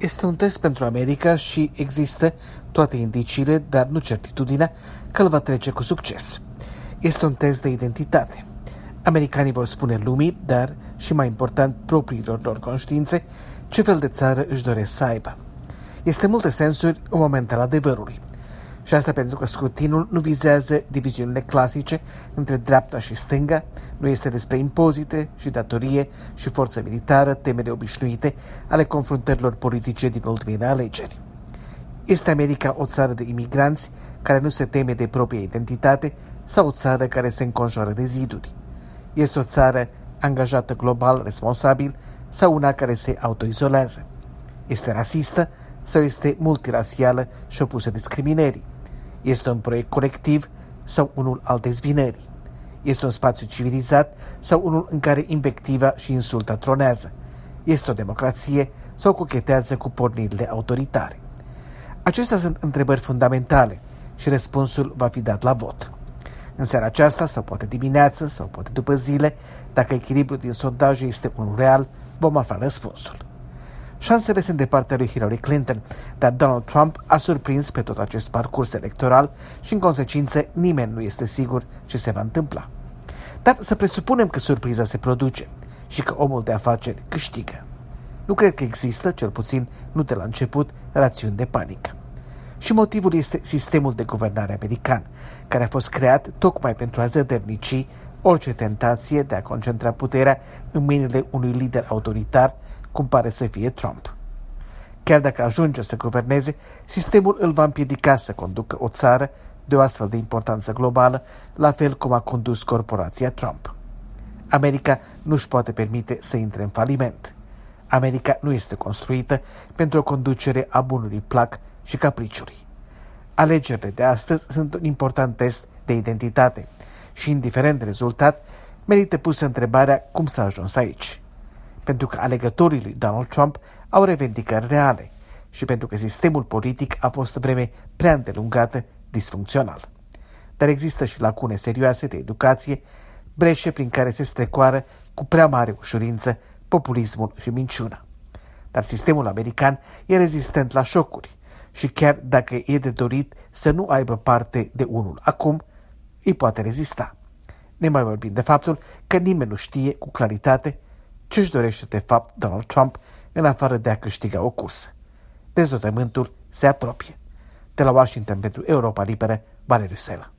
Este un test pentru America și există toate indiciile, dar nu certitudinea că îl va trece cu succes. Este un test de identitate. Americanii vor spune lumii, dar și mai important propriilor lor conștiințe, ce fel de țară își doresc să aibă. Este în multe sensuri un moment al adevărului. Și asta pentru că scrutinul nu vizează diviziunile clasice între dreapta și stânga, nu este despre impozite și datorie și forță militară, temele obișnuite ale confruntărilor politice din ultimele alegeri. Este America o țară de imigranți care nu se teme de propria identitate sau o țară care se înconjoară de ziduri? Este o țară angajată global, responsabil sau una care se autoizolează? Este rasistă sau este multirasială și opusă discriminării? Este un proiect colectiv sau unul al dezbinării? Este un spațiu civilizat sau unul în care invectiva și insulta tronează? Este o democrație sau cochetează cu pornirile autoritare? Acestea sunt întrebări fundamentale și răspunsul va fi dat la vot. În seara aceasta, sau poate dimineață, sau poate după zile, dacă echilibrul din sondaje este unul real, vom afla răspunsul. Șansele sunt de partea lui Hillary Clinton, dar Donald Trump a surprins pe tot acest parcurs electoral și, în consecință, nimeni nu este sigur ce se va întâmpla. Dar să presupunem că surpriza se produce și că omul de afaceri câștigă. Nu cred că există, cel puțin nu de la început, rațiuni de panică. Și motivul este sistemul de guvernare american, care a fost creat tocmai pentru a zădărnici orice tentație de a concentra puterea în mâinile unui lider autoritar, cum pare să fie Trump. Chiar dacă ajunge să guverneze, sistemul îl va împiedica să conducă o țară de o astfel de importanță globală, la fel cum a condus corporația Trump. America nu își poate permite să intre în faliment. America nu este construită pentru o conducere a bunului plac și capriciului. Alegerile de astăzi sunt un important test de identitate și, indiferent de rezultat, merită pusă întrebarea cum s-a ajuns aici. Pentru că alegătorii lui Donald Trump au revendicări reale și pentru că sistemul politic a fost vreme prea îndelungată disfuncțional. Dar există și lacune serioase de educație, breșe prin care se strecoară cu prea mare ușurință populismul și minciuna. Dar sistemul american e rezistent la șocuri și chiar dacă e de dorit să nu aibă parte de unul acum, îi poate rezista. Ne mai vorbim de faptul că nimeni nu știe cu claritate ce își dorește de fapt Donald Trump în afară de a câștiga o cursă. Dezvătământul se apropie. De la Washington pentru Europa Liberă, Valeriu Sela.